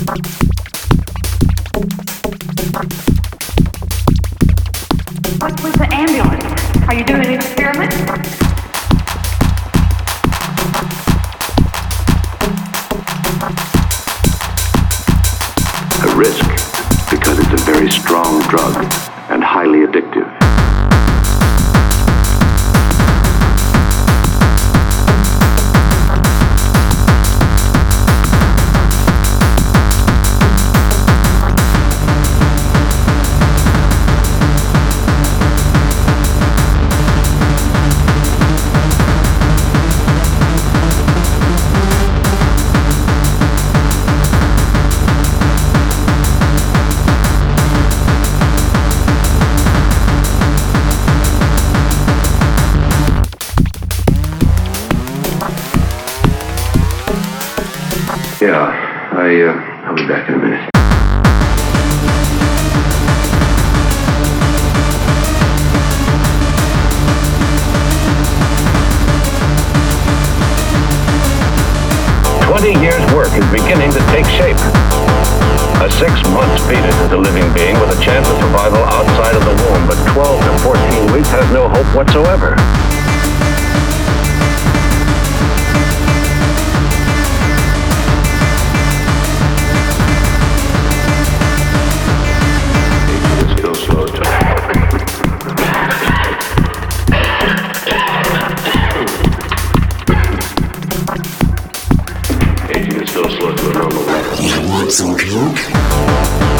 What's with the ambulance? Are you doing an experiment? A risk, because it's a very strong drug and highly addictive. Yeah, I'll be back in a minute. Years' work is beginning to take shape. A 6-month fetus is a living being with a chance of survival outside of the womb, but 12 to 14 weeks has no hope whatsoever. Aging is still slow to a normal level. You want some coke?